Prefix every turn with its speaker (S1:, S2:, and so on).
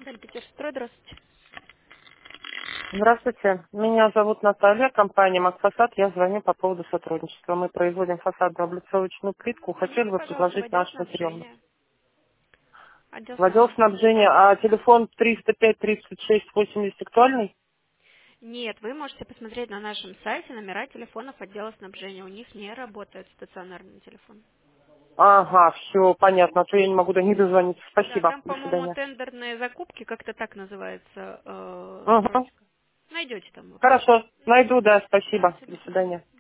S1: Дальпетерстрой, здравствуйте.
S2: Здравствуйте. Меня зовут Наталья, компания «Макфасад». Я звоню по поводу сотрудничества. Мы производим фасадную облицовочную плитку. Хотели
S1: Звоните,
S2: бы
S1: пожалуйста, в
S2: предложить
S1: отдел
S2: наш материал.
S1: снабжения. Отдел
S2: В отдел
S1: снабжения.
S2: снабжения, а телефон 305-36-80 актуальный?
S1: Нет, вы можете посмотреть на нашем сайте номера телефонов отдела снабжения. У них не работает стационарный телефон.
S2: Ага, все, понятно, а то я не могу до них дозвониться.
S1: Да,
S2: Спасибо,
S1: там,
S2: до
S1: по-моему,
S2: свидания.
S1: тендерные закупки, как-то так называется
S2: Ага,
S1: строчка. Найдете там.
S2: хорошо, найду, да,
S1: Да,
S2: спасибо,
S1: все,
S2: до
S1: до свидания.
S2: свидания.